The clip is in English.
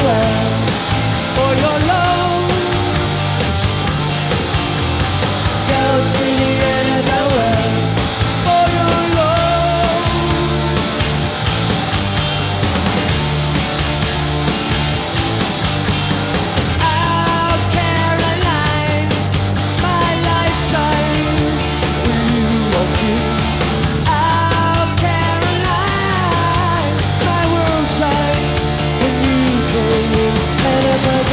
world for your love. Go to the end of the world for your love. Oh, Caroline, my life shine when you walked in. Oh, Caroline, my world shine when you came in. And if I